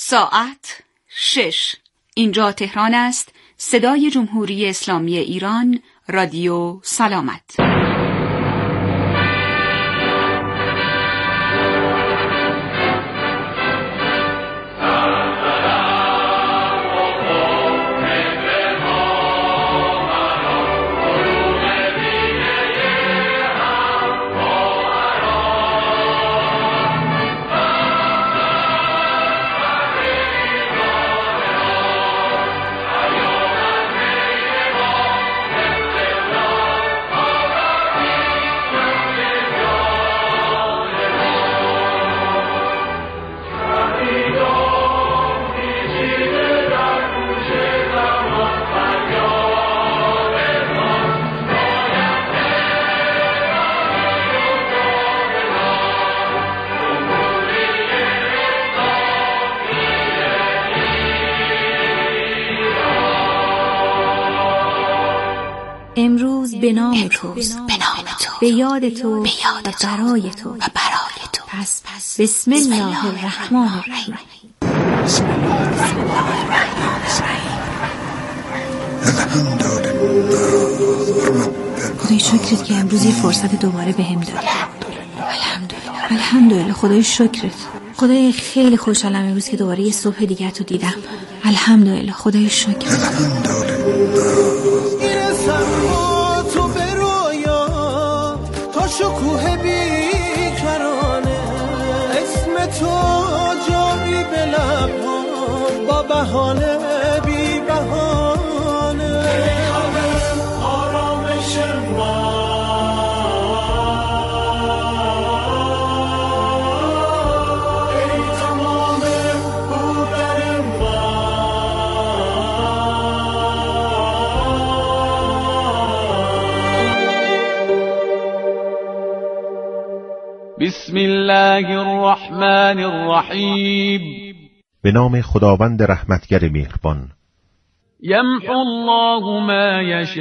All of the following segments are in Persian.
ساعت 6. اینجا تهران است. صدای جمهوری اسلامی ایران، رادیو سلامت. امروز به نام توست، به یاد تو و برای تو. پس بسم الله الرحمن الرحیم. خدای شکرت که امروز یه فرصت دوباره بهم دادی. الحمدلله خدای شکرت. خدای خیلی خوشحالم امروز که دوباره یه صبح دیگر تو دیدم. الحمدلله خدای شکرت. تو به رویا تا شکوه بیکرانه، اسم تو جاری به لبها با بهانه بی بهانه. آرامش ما ای تمام بودن ما. بسم الله الرحمن الرحیم. به نام خداوند رحمتگر مهربان. یمحو الله ما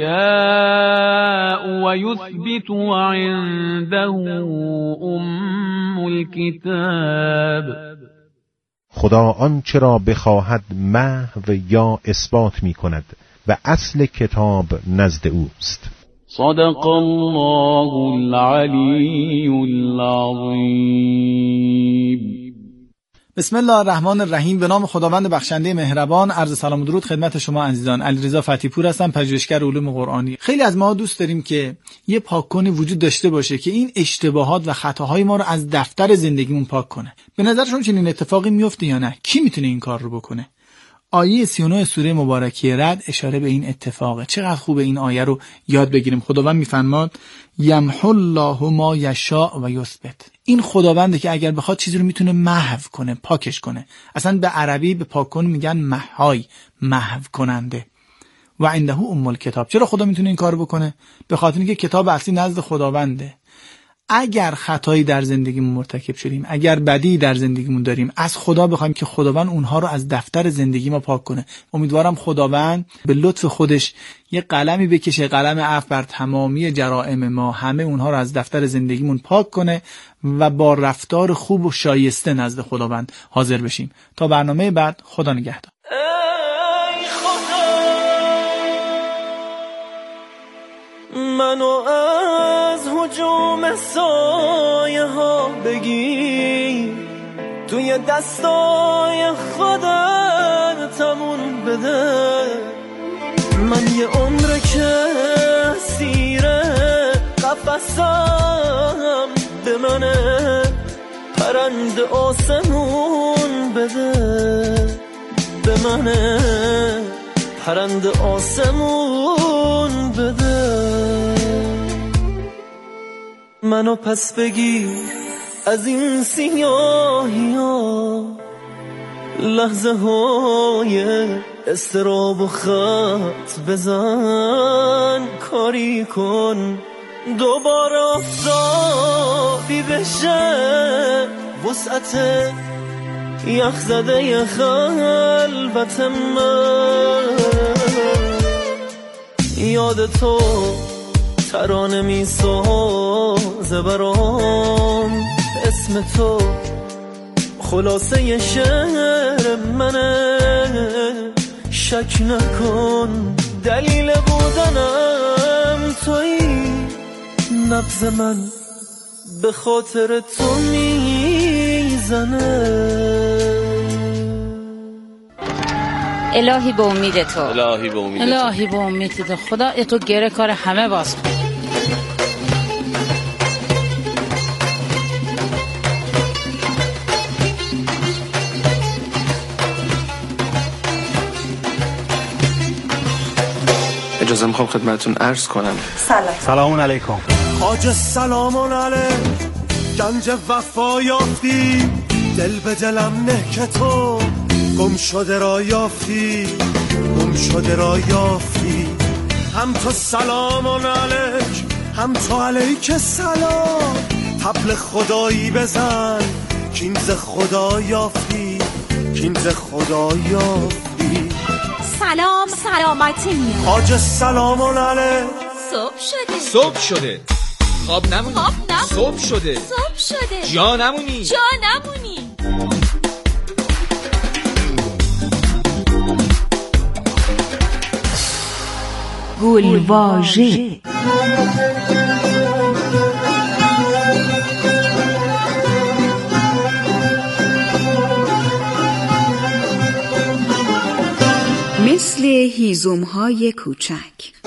یشاء و یثبت و عنده ام الکتاب. خدا آنچه را بخواهد محو یا اثبات می کند و اصل کتاب نزد اوست. صدق الله العلی العظیم. بسم الله الرحمن الرحیم. به نام خداوند بخشنده مهربان. عرض سلام و درود خدمت شما عزیزان. علیرضا فتحی پور هستم، پژوهشگر علوم قرآنی. خیلی از ما دوست داریم که یه پاک‌کنی وجود داشته باشه که این اشتباهات و خطاهای ما رو از دفتر زندگیمون پاک کنه. به نظر شما چنین اتفاقی میفته یا نه؟ کی میتونه این کار رو بکنه؟ آیه 39 سوره مبارکه رعد اشاره به این اتفاقه. چقدر خوبه این آیه رو یاد بگیریم. خداوند میفرماد یمحو الله ما یشاء و یثبت. این خداونده که اگر بخواد چیزی رو میتونه محو کنه، پاکش کنه. اصلا به عربی به پاک کن میگن محای، محو کننده. و عنده ام الکتاب. چرا خدا میتونه این کارو بکنه؟ به خاطر اینکه کتاب اصلی نزد خداونده. اگر خطایی در زندگیمون مرتکب شدیم، اگر بدی در زندگیمون داریم، از خدا بخوایم که خداوند اونها رو از دفتر زندگی ما پاک کنه. امیدوارم خداوند به لطف خودش یه قلمی بکشه، قلم عفو بر تمامی جرائم ما، همه اونها رو از دفتر زندگیمون پاک کنه و با رفتار خوب و شایسته نزد خداوند حاضر بشیم. تا برنامه بعد، خدا نگهدار. منو از هجوم سایه ها بگیر، توی دستای خودت تمون بده. من یه عمره که سیره قفصم به منه، پرنده آسمون بده. به منه پرنده آسمون بده. منو پس بگیر از این سیاهی ها، لحظه های استراب و خط بزن، کاری کن دوباره آفتابی بشه وسعت یخ زده خلوت من. یاد تو ترانه می سازه برام، اسم تو خلاصه شعر منه، شک نکن دلیل بودنم تویی، نبض من به خاطر تو میزنه. الهی به امید تو، الهی به امید تو، الهی به امید تو. خدا تو گره کار همه باز کن. اجازه میخوام خدمتتون عرض کنم. سلام علیکم. خواجه سلامون علیک، گنج وفا یافتی، دل به دلم نه که تو گم شده را یافتی، گم شده را یافتی. هم تو سلامون علیک، هم تو علیک سلام، طبل خدایی بزن کینز خدا یافتی، کینز خدا یافتی. سلام سلامتی میاد. خواجه سلامون علیک. صبح شده، صبح شده، خواب نمونی، صبح شده، صبح شده، جا نمونی، جا نمونی. گلواژه. مثل هیزم‌های کوچک.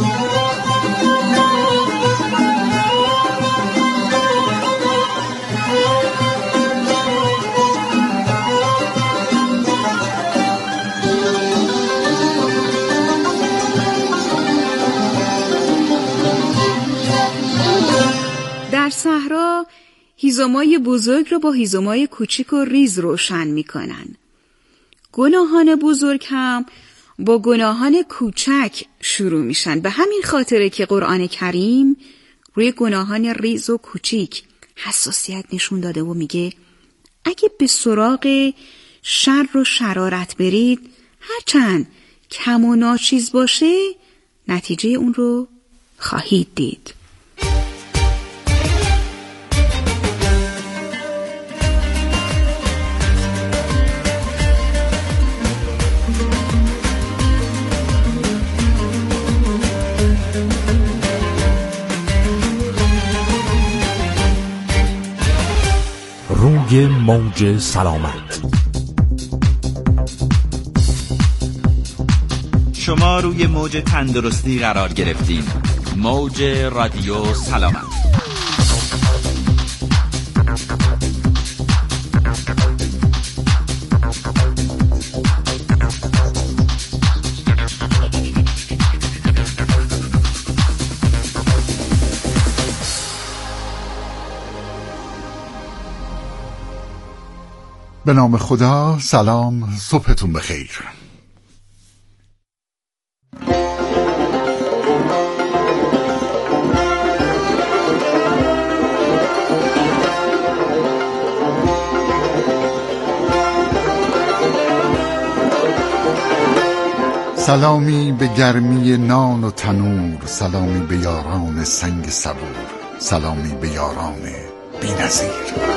در صحرا هیزم‌های بزرگ رو با هیزم‌های کوچیک و ریز روشن می‌کنن. گناهان بزرگ هم با گناهان کوچک شروع میشن. به همین خاطره که قرآن کریم روی گناهان ریز و کوچیک حساسیت نشون داده و میگه اگه به سراغ شر و شرارت برید، هرچند کم و ناچیز باشه، نتیجه اون رو خواهید دید. روی موج سلامت. شما روی موج تندرستی قرار گرفتین. موج رادیو سلامت. به نام خدا. سلام، صبحتون بخیر. سلامی به گرمی نان و تنور، سلامی به یاران سنگ صبور، سلامی به یاران بی‌نظیر.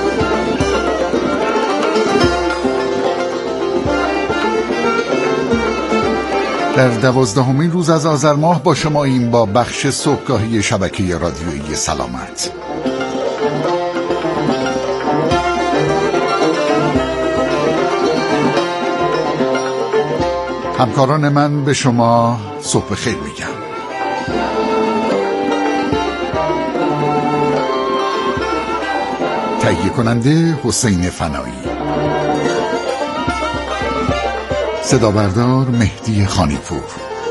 در 12مین روز از آذر ماه با شما این با بخش صبحگاهی شبکه رادیویی سلامت. همکاران من به شما صبح خیر میگم. تهیه کننده حسین فنایی، صدا بردار مهدی خانیپور،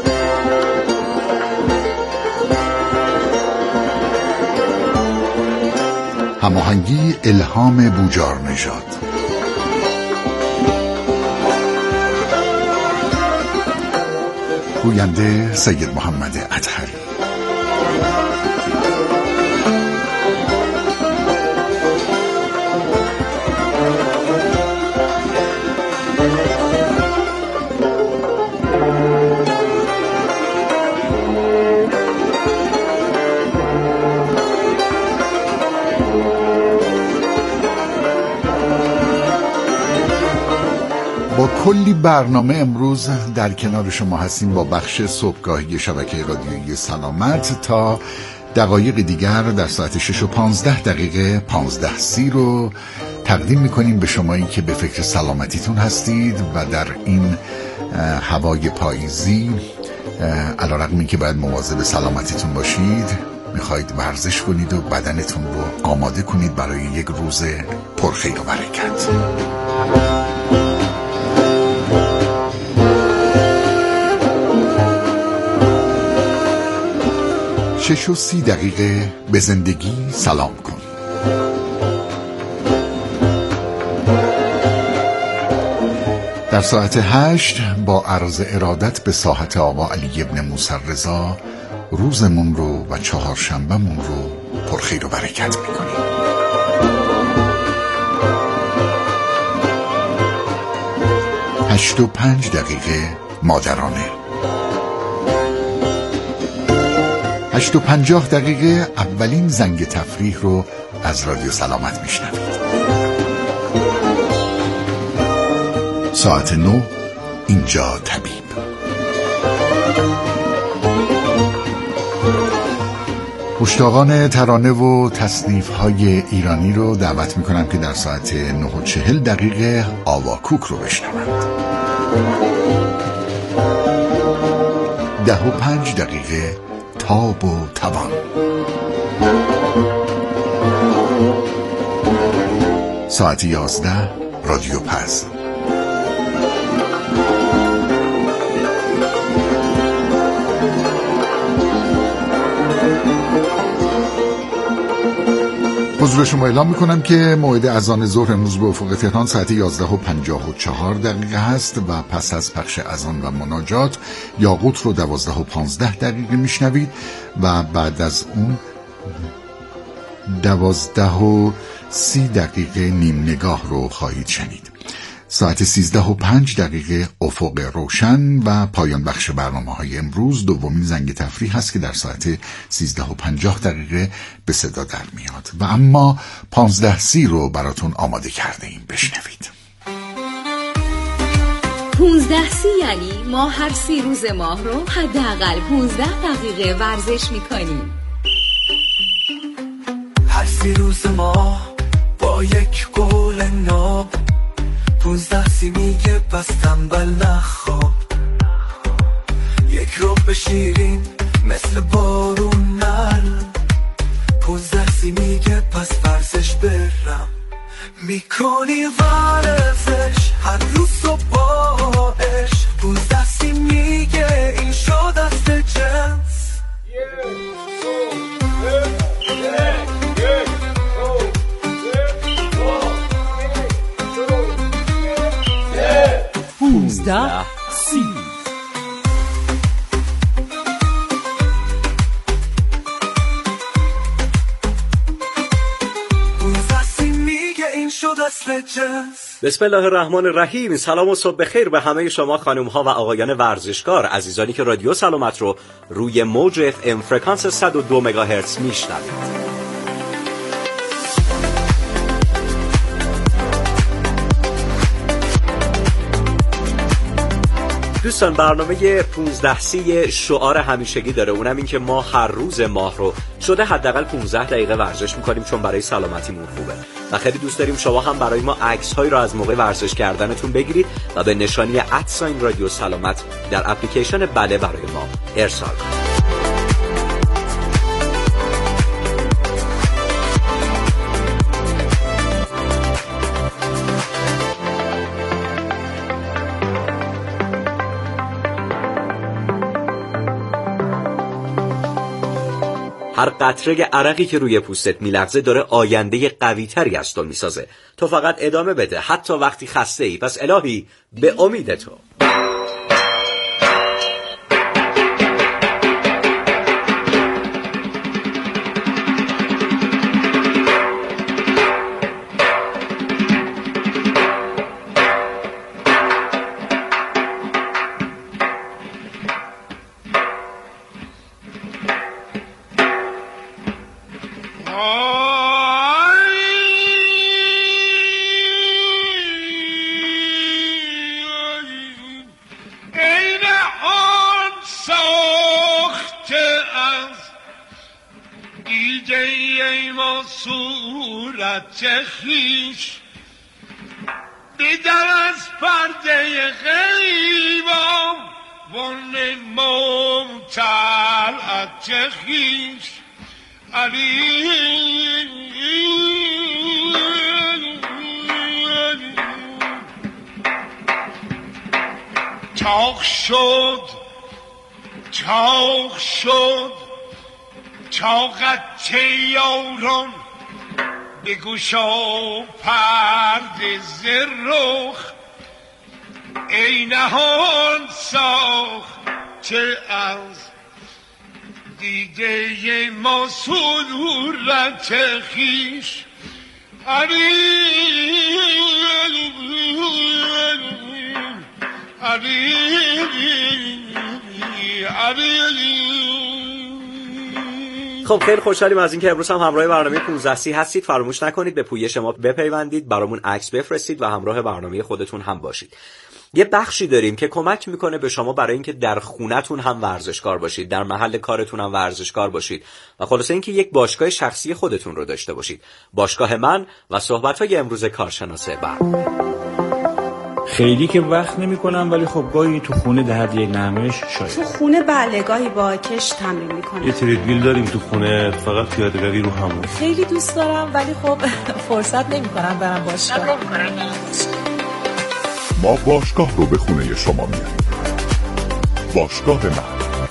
هماهنگی الهام بوجار نژاد، گوینده سید محمد اطهری. کلی برنامه امروز در کنار شما هستیم با بخش صبحگاهی شبکه رادیویی سلامت. تا دقایق دیگر در ساعت 6:15 15:30 رو تقدیم میکنیم به شمایی که به فکر سلامتیتون هستید و در این هوای پاییزی علیرغم که باید مواظب سلامتیتون باشید، میخواید ورزش کنید و بدنتون رو آماده کنید برای یک روز پرخیر و برکت. 6:30 به زندگی سلام کن. در ساعت 8 با عرض ارادت به ساحت آقا علی ابن موسی رضا روزمون رو و چهارشنبه‌مون رو پرخیر و برکت میکنیم. 8:05 مادرانه. 8:50 اولین زنگ تفریح رو از رادیو سلامت میشنوید. ساعت 9 اینجا طبیب. مشتاقان ترانه و تصنیف‌های ایرانی رو دعوت میکنم که در ساعت 9:40 آواکوک رو بشنوند. 10:05 تاب و توان. ساعت 11 رادیو پز. حضور شما اعلام میکنم که موعد اذان ظهر امروز به افق تهران ساعت 11:54 هست و پس از پخش اذان و مناجات یاقوت رو 12:15 میشنوید و بعد از اون 12:30 نیم نگاه رو خواهید شنید. ساعت 13:05 افق روشن و پایان بخش برنامه‌های امروز دومین زنگ تفریح هست که در ساعت 13:50 به صدا در میاد و اما 15:30 رو براتون آماده کرده ایم. بشنوید. 15:30 یعنی ما هر 30 روز ماه رو حداقل 15 دقیقه ورزش میکنیم. هر 30 روز ماه با یک گل ناب 15:30 میگه پس تنبل نخواب. یک رو به شیرین مثل بارون نرم 15:30 میگه پس ورزش برم. میکنی ورزش هر روز صبحش 15:30 میگه این شد دست جنس. 15:30 بسم الله الرحمن الرحیم. سلام و صبح بخیر به همه شما خانم ها و آقایان ورزشکار عزیزانی که رادیو سلامت رو روی موج FM فرکانس 102 مگاهرتز میشنوید. دوستان برنامه 15:30 شعار همیشگی داره، اونم این که ما هر روز ماه رو شده حداقل 15 دقیقه ورزش میکنیم چون برای سلامتیمون خوبه و خیلی دوست داریم شما هم برای ما عکس‌هایی رو از موقع ورزش کردنتون بگیرید و به نشانی @رادیو سلامت در اپلیکیشن بله برای ما ارسال کنید. هر قطره عرقی که روی پوستت میلغزه داره آینده قوی تری از تو میسازه. تو فقط ادامه بده حتی وقتی خسته ای. پس الهی به امید تو. ای ما صورت خویش بدر از پرده غیبم ونمو طلعت خویش علی چاق شد طاقت یاران بگشا پرده ز رخ ای نهان ساخته از دیده ما صورت خویش خب خیلی خوشحالیم از اینکه امروز هم همراه برنامه 15 هستید. فراموش نکنید به پویش ما بپیوندید، برامون عکس بفرستید و همراه برنامه خودتون هم باشید. یه بخشی داریم که کمک میکنه به شما برای اینکه در خونتون هم ورزشکار باشید، در محل کارتون هم ورزشکار باشید و خلاصه اینکه یک باشگاه شخصی خودتون رو داشته باشید. باشگاه من و صحبت‌های امروز کارشناس برنامه. خیلی که وقت نمی‌کنم ولی خب گاهی تو خونه در یک نرمش شاید. تو خونه بله گاهی با کش تمرین می‌کنم. یه تریدمیل داریم تو خونه، فقط پیاده‌روی رو همون. خیلی دوست دارم ولی خب فرصت نمی‌کنم برم باشگاه. ما باشگاه رو به خونه شما میاریم. باشگاه من.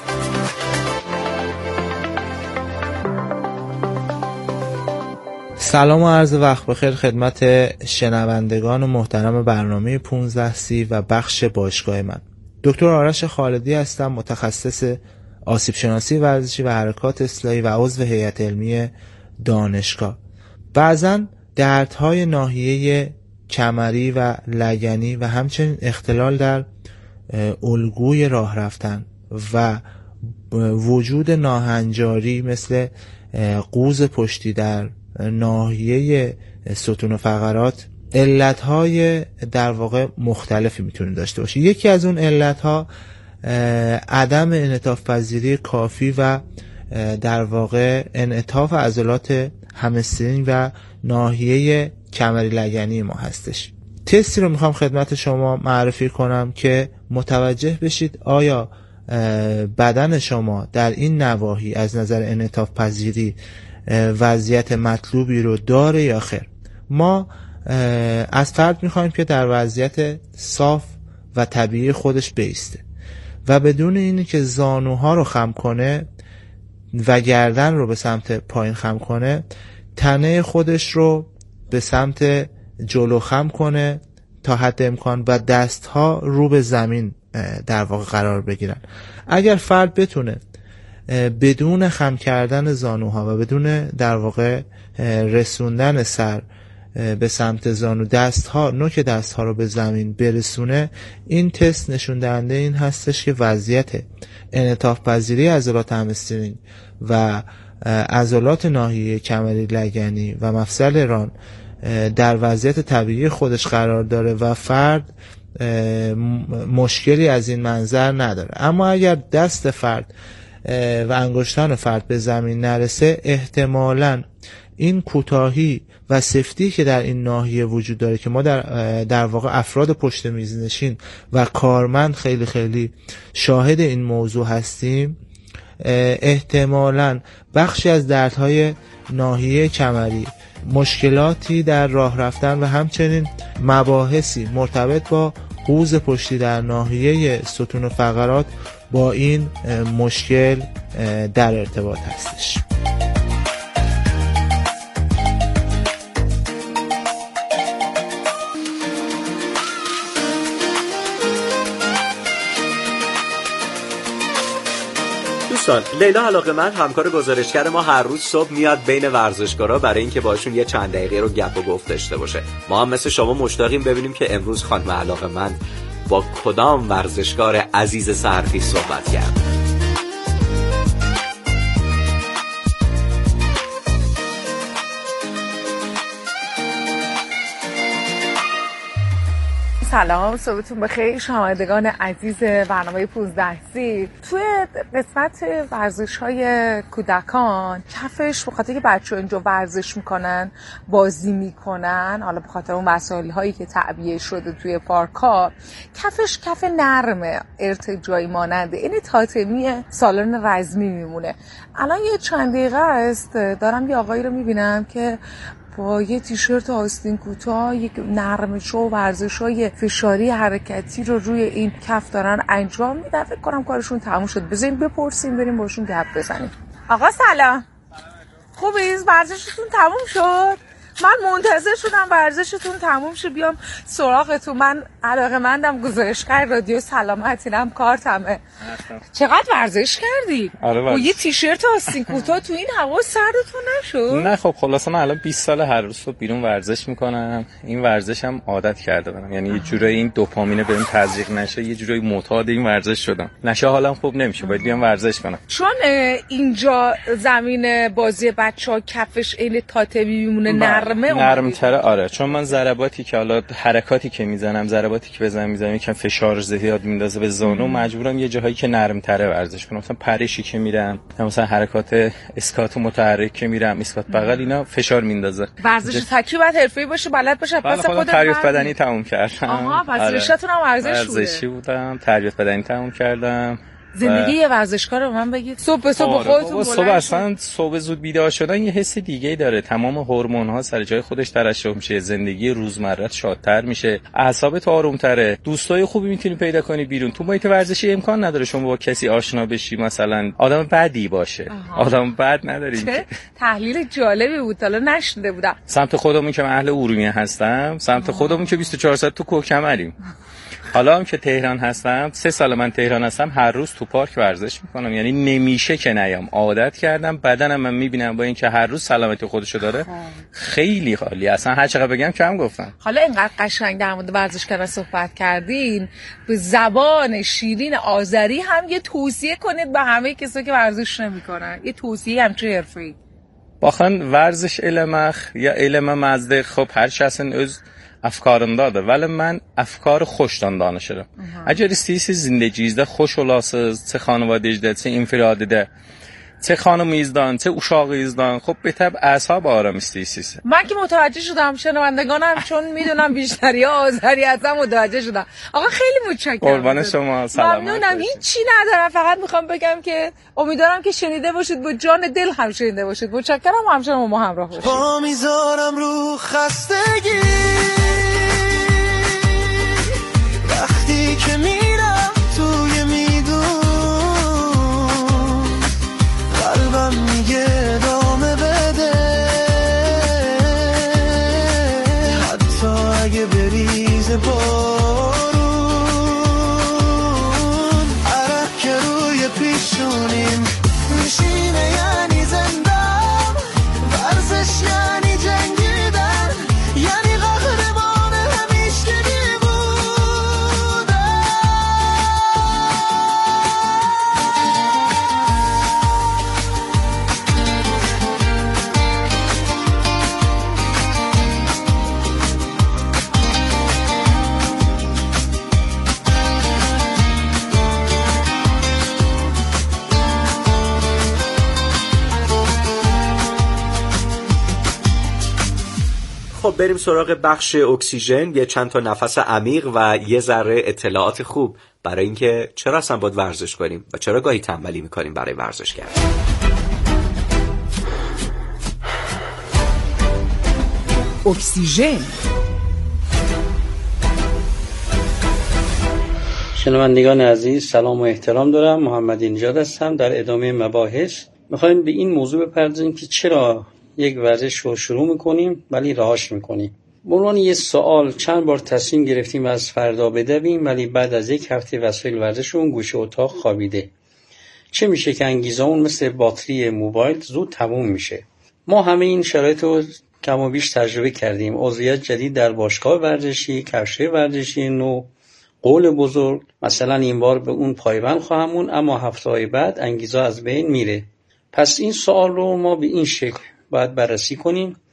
سلام و عرض وقت بخیر خدمت شنوندگان محترم برنامه 15 و بخش باشگاه من. دکتر آرش خالدی هستم، متخصص آسیب شناسی ورزشی و حرکات اصلاحی و عضو هیئت علمی دانشگاه. بعضن دردهای ناحیه کمری و لگنی و همچنین اختلال در الگوی راه رفتن و وجود ناهنجاری مثل قوز پشتی در ناحیه ستون و فقرات علتهای در واقع مختلفی میتونه داشته باشه. یکی از اون علتها عدم انعطاف پذیری کافی و در واقع انعطاف عضلات همسترینگ و ناحیه کمری لگنی ما هستش. تستی رو میخوام خدمت شما معرفی کنم که متوجه بشید آیا بدن شما در این نواحی از نظر انعطاف پذیری وضعیت مطلوبی رو داره یا خیر. ما از فرد میخوایم که در وضعیت صاف و طبیعی خودش بایسته و بدون اینی که زانوها رو خم کنه و گردن رو به سمت پایین خم کنه، تنه خودش رو به سمت جلو خم کنه تا حد امکان و دستها رو به زمین در واقع قرار بگیرن. اگر فرد بتونه بدون خم کردن زانوها و بدون در واقع رسوندن سر به سمت زانو نوک دستها رو به زمین برسونه، این تست نشون دهنده این هستش که وضعیت انعطاف پذیری عضلات همسترینگ و عضلات ناحیه کمری لگنی و مفصل ران در وضعیت طبیعی خودش قرار داره و فرد مشکلی از این منظر نداره. اما اگر دست فرد و انگشتان فرد به زمین نرسه، احتمالاً این کوتاهی و سفتی که در این ناحیه وجود داره که ما در واقع افراد پشت میز نشین و کارمند خیلی خیلی شاهد این موضوع هستیم، احتمالاً بخشی از دردهای ناحیه کمری، مشکلاتی در راه رفتن و همچنین مباحثی مرتبط با قوز پشتی در ناحیه ستون و فقرات با این مشکل در ارتباط هستش. دوستان، لیلا علاقه‌مند همکار گزارشگر ما هر روز صبح میاد بین ورزشکارا برای اینکه باشون یه چند دقیقه رو گپ و گفت داشته باشه. ما هم مثل شما مشتاقیم ببینیم که امروز خانم علاقه‌مند با کدام ورزشکار عزیز سحرخیز صحبت کرد. سلام، صبحتون بخیر شنوندگان عزیز برنامه 15 توی قسمت ورزش‌های کودکان کفش به خاطر که بچه‌ها اینجا ورزش میکنن بازی میکنن، حالا به خاطر اون مسائل هایی که تعبیه شده توی پارک‌ها، کفش کف نرمه، ارتجاعی ماننده، این تاتمی سالن رزمی میمونه. الان یه چند دقیقه است دارم یه آقایی رو میبینم که با یه تیشرت آستین کوتاه یک نرمش و ورزش‌های فشاری حرکتی رو روی این کف دارن انجام میدن. فکر کنم کارشون تموم شد. بذاریم بپرسیم بریم باشون گپ بزنیم. آقا سلام. خوبیز؟ ورزشتون تموم شد؟ من منتظر شدم ورزشتون تموم شه بیام سراغتون. من علاقه‌مندم، گزارشگر رادیو سلامتینم، کارتمه. چقدر ورزش کردی؟ آره با یه تیشرت آستین کوتاه تو این هوا سردتون نشد؟ نه خب خلاصه من الان 20 سال هر روز صبح بیرون ورزش میکنم. این ورزشم عادت کرده بودم، یعنی یه جورایی این دوپامین بهم تزریق نشه، یه جورایی معتاد این ورزش شدم. نشه حالم خوب نمیشه، باید بیام ورزش کنم. چون اینجا زمین بازی بچه‌ها کفش این تاتمی میمونه، نرم‌تره. آره چون من ضرباتی که حالا حرکاتی که میزنم، ضرباتی که میزنم یکم فشار زیاد میندازه به زانو، مجبورم یه جاهایی که نرم‌تره ورزش کنم. مثلا پرشی که میرم، مثلا حرکات اسکات متحرک که میرم، اسکات بغل، اینا فشار میندازه. ورزش تکی باید حرفه‌ای باشه، بلد باشه. پس خودم تربیت بدنی تموم کردم. آها پس رشته‌تون هم ورزشی بودم، تربیت بدنی تموم کردم. زندگی یه ورزشکار رو من بگید صبح به صبح خودتون صبح اصلا صبح زود بیدار شدن یه حس دیگه‌ای داره، تمام هورمون‌ها سر جای خودش ترشح میشه، زندگی روزمره‌ت شادتر میشه، اعصابت آروم‌تره، دوستای خوبی میتونی پیدا کنی بیرون. تو محیط ورزشی امکان نداره شما با کسی آشنا بشی مثلا آدم بدی باشه. آدم بد نداریم. چه تحلیل جالبی بود، حالا نشنیده بودم. سمت خودمون که من اهل ارومیه هستم، سمت خودمون که 24 ساعت تو کوکمریم. حالا هم که تهران هستم، 3 سال من تهران هستم، هر روز تو پارک ورزش میکنم. یعنی نمیشه که نیام، عادت کردم. بدنم من میبینم با این که هر روز سلامتی خودشو داره خیلی خالی. اصلا هر چقدر بگم کم گفتم. حالا اینقدر قشنگ در مورد ورزش کردن صحبت کردین، به زبان شیرین آذری هم یه توصیه کنید به همه کسایی که ورزش نمیکنن، یه توصیه همچین حرفه‌ای. واقعا ورزش علمخ یا علم مزدق، خب هر şahsın öz afkarındadır. Vəli mən afkarı xoşdan danışırım. Əgər istəyirsiniz zindagingizdə xoş olasınız, çə xanavadədə, çə infiradidə, çə xanımınızdan, çə uşağınızdan، خب به طب اعصاب آرام استیسیس. من که متوجه شدم، شنوندگانم چون میدونم بیشتری آذری هستن متوجه شدم. آقا خیلی متشکرم. قربان شما، سلامت. ممنونم. هیچی ندارم، فقط میخوام بگم که امیدوارم که شنیده باشید، با جان دل هم شنیده باشید. متشکرم، همچنان ما همراه باشید. پا میذارم رو خستگی وقتی که میرم توی میدون، قلبم میگه ادامه بده، حتی اگه بریزه بارون، عرق که روی پیشونیم میشینه یعنی زندم، ورزش یعنی جنگیدن، یعنی قهرمان همیشگی بودن. خب بریم سراغ بخش اکسیژن، یه چند تا نفس عمیق و یه ذره اطلاعات خوب برای اینکه چرا اصلا باید ورزش کنیم و چرا گاهی تنبلی میکنیم برای ورزش کردن. اکسیژن. شنوندگان عزیز سلام و احترام دارم. محمد نژاد هستم. در ادامه مباحث میخوایم به این موضوع بپردازیم که چرا یک ورزش رو شروع میکنیم ولی رهاش میکنیم. به عنوان یه سوال چند بار تصمیم گرفتیم از فردا بدویم ولی بعد از 1 هفته وسایل ورزشمون گوشه اتاق خوابیده. چه میشه که انگیزمون مثل باتری موبایل زود تموم میشه؟ ما همه این شرایط رو کم و بیش تجربه کردیم. عضویت جدید در باشگاه ورزشی، کفش‌های ورزشی نو، قول بزرگ، مثلا این بار به اون پایبند خواهم موند اما هفته‌های بعد انگیزه از بین میره. پس این سوال رو ما به این شکل باید بررسی کنیم.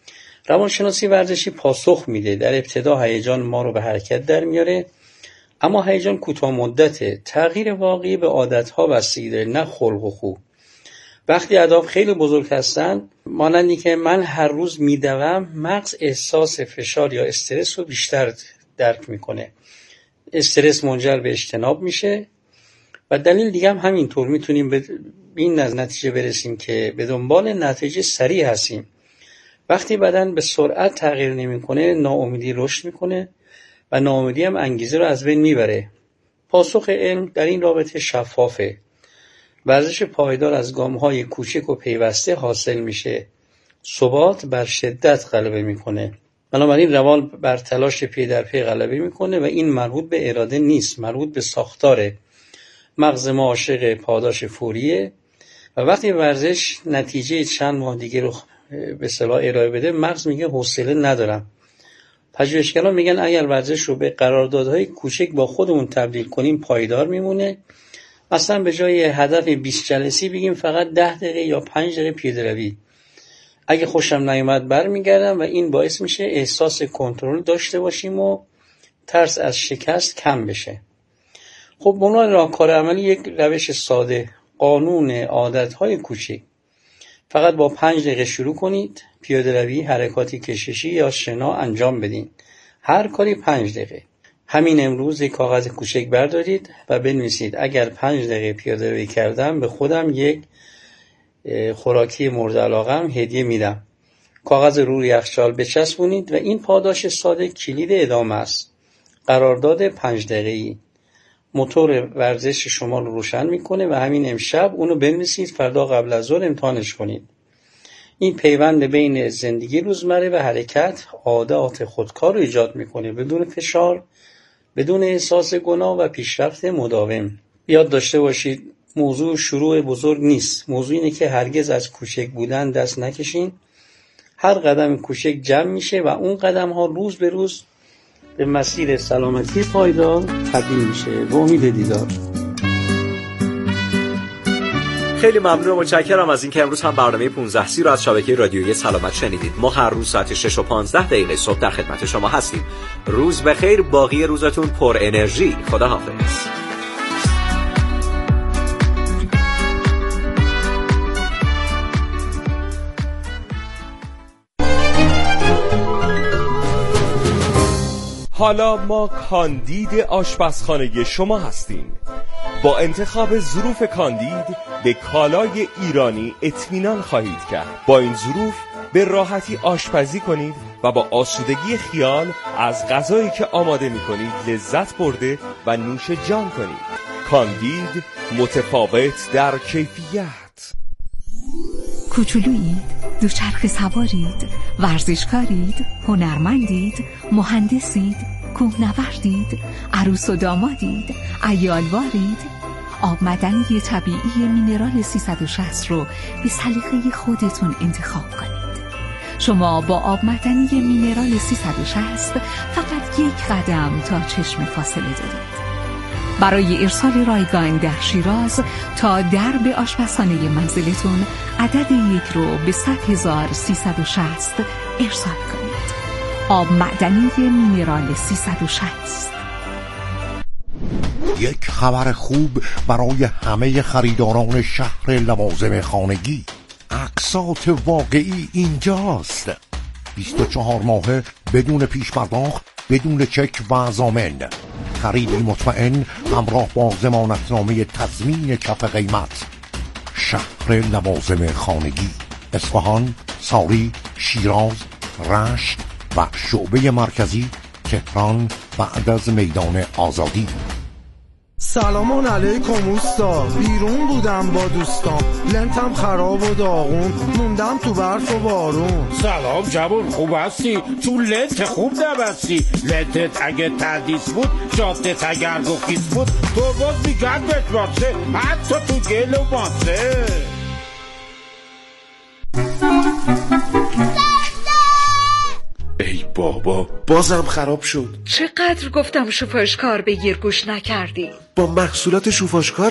روانشناسی ورزشی پاسخ میده. در ابتدا هیجان ما رو به حرکت در میاره، اما هیجان کوتاه مدته. تغییر واقعی به عادت‌ها بستگی داره، نه خلق و خو. وقتی اهداف خیلی بزرگ هستن، مانندی که من هر روز میدوم، مغز احساس فشار یا استرس رو بیشتر درک میکنه. استرس منجر به اجتناب میشه و دلیل دیگه هم همینطور میتونیم به این نتیجه برسیم که به دنبال نتیجه سریع هستیم. وقتی بدن به سرعت تغییر نمیکنه، ناامیدی رشد میکنه و ناامیدی هم انگیزه رو از بین میبره. پاسخ علم در این رابطه شفافه. ورزش پایدار از گام‌های کوچک و پیوسته حاصل میشه. ثبات بر شدت غلبه میکنه. بنابراین روان بر تلاش پی در پی غلبه میکنه و این مربوط به اراده نیست، مربوط به ساختاره. مغز ما عاشق پاداش فوریه و وقتی ورزش نتیجه چند ماه دیگه رو به اصطلاح ارائه بده، مغز میگه حوصله ندارم. پژوهشگران میگن اگر ورزش رو به قراردادهای کوچک با خودمون تبدیل کنیم پایدار میمونه. مثلا به جای هدف 20 جلسه بگیم فقط 10 دقیقه یا 5 دقیقه پیاده‌روی. اگه خوشم نیامد برمیگردم و این باعث میشه احساس کنترل داشته باشیم و ترس از شکست کم بشه. خب به عنوان راهکار عملی یک روش ساده، قانون عادت‌های کوچک. فقط با 5 دقیقه شروع کنید، پیاده‌روی، حرکاتی کششی یا شنا انجام بدین. هر کاری 5 دقیقه. همین امروز یک کاغذ کوچک بردارید و بنویسید اگر 5 دقیقه پیاده‌روی کردم به خودم یک خوراکی مورد علاقه‌ام هدیه میدم. کاغذ روی یخچال بچسبونید و این پاداش ساده کلید ادامه است. قرارداد 5 دقیقه‌ای موتور ورزش شما رو روشن میکنه و همین امشب اونو بنویسید، فردا قبل از ظهر امتحانش کنید. این پیوند بین زندگی روزمره و حرکت عادات خودکار رو ایجاد میکنه، بدون فشار، بدون احساس گناه و پیشرفت مداوم. یاد داشته باشید موضوع شروع بزرگ نیست، موضوع اینه که هرگز از کوچک بودن دست نکشین. هر قدم کوچک جمع میشه و اون قدم ها روز به روز به مسیر سلامتی پایدار تبدیل میشه. به امید دیدار. خیلی ممنون و متشکرم از اینکه امروز هم برنامه 15 رو از شبکه رادیویی سلامت شنیدید. ما هر روز ساعت 6 و 15 دقیقه صبح در خدمت شما هستیم. روز بخیر، باقی روزتون پر انرژی. خدا حافظ. حالا ما کاندید آشپزخانه شما هستیم. با انتخاب ظروف کاندید به کالای ایرانی اطمینان خواهید کرد. با این ظروف به راحتی آشپزی کنید و با آسودگی خیال از غذایی که آماده می کنید لذت برده و نوش جان کنید. کاندید، متفاوت در کیفیت. کوچولویید، دوچرخه سوارید، ورزشکارید، هنرمندید، مهندسید، کوهنوردید، عروس و دامادید، عیالوارید. آب معدنی طبیعی مینرال 360 رو به سلیقه خودتون انتخاب کنید. شما با آب معدنی مینرال 360 فقط یک قدم تا چشم فاصله دارید. برای ارسال رایگان در شیراز تا درب آشپزخانه منزلتون عدد 1 رو به 100,360 ارسال کنید. آب معدنی مینرال 360. یک خبر خوب برای همه خریداران شهر لوازم خانگی. اقساط واقعی اینجاست. 24 ماهه بدون پیش پرداخت، بدون چک و ضامن. خریدی مطمئن همراه با ضمانتنامه تضمین کف قیمت. شهر لوازم خانگی، اصفهان، ساری، شیراز، رشت و شعبه مرکزی تهران بعد از میدان آزادی. سلام علیکم اوستا، بیرون بودم با دوستام، لنتم خراب و داغون، موندم تو برف و بارون. سلام جوون، خوب هستی؟ تو لنت خوب نبستی. لنتت اگه تردیس بود، جادت اگر گفیس بود، تو باز میگن بتراسه، حتی تو گل و ماسه. ای بابا، بازم خراب شد. چقدر گفتم شوفاژکار بگیر گوش نکردی. با محصولات شوفاژکار